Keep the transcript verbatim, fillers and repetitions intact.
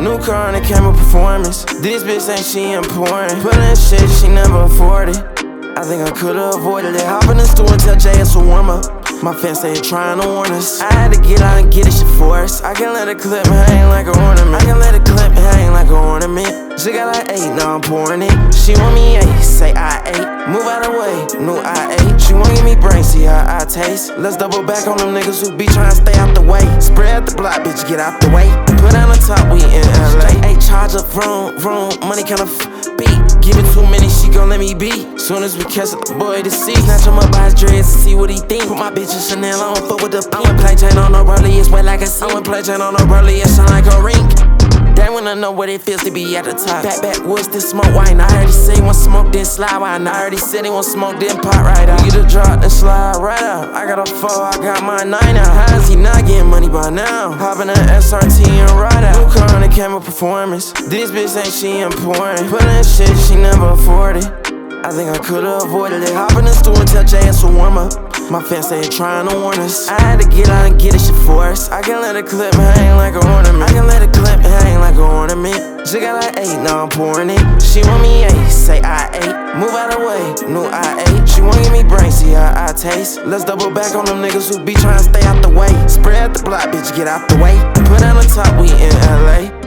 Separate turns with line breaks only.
New car and a camera performance. This bitch ain't she important. Puttin' shit she never afforded. I think I could've avoided it. Hop in the store and tell Jay it's a warm up. My fans say trying to warn us. I had to get out and get it shit for us. I can let a clip hang like an ornament. I can let a clip hang like an ornament. She got like eight, now I'm pouring it. She want me eight, say I ate. Move out of the way, new I ate. She wanna give me brain, see how I taste. Let's double back on them niggas who be trying to stay out the way. Spread the block, bitch, get out the way. Put on the top, we in L A. Hey, charge up, vroom, vroom, money kinda f beat. Give it too many, she gon' let me beat. Soon as we catch the boy to see, snatch him up by his dreads and see what he think. Put my bitch in Chanel, I don't fuck with the pink. I went play chain on no Rollie, it's wet like a sink. I went play chain on no Rollie, it sound like a rink. That when I know what it feels to be at the top. Back, backwoods, this smoke wine. I heard he say he want smoke, then slide wine. I heard he said he want smoke, then pop right out. We get a drop, then slide right out. I got a four, I got my nine out. How is he not getting money by now? Hop in an S R T and ride out. New car and a camera performance. This bitch ain't she important. Puttin' shit she never afforded. I think I could've avoided it. Hop in the store and tell Jay it's a warm up. My fans say trying to warn us. I had to get out and get it shit for us. I can let a clip hang like an ornament. I can let a clip hang like an ornament. She got like eight, now I'm pouring it. She want me eight, say I ate. Move out of the way, new I ate. She wanna give me brain, see how I taste. Let's double back on them niggas who be trying to stay out the way. Spread the block, bitch, get out the way. Put on the top, we in L A.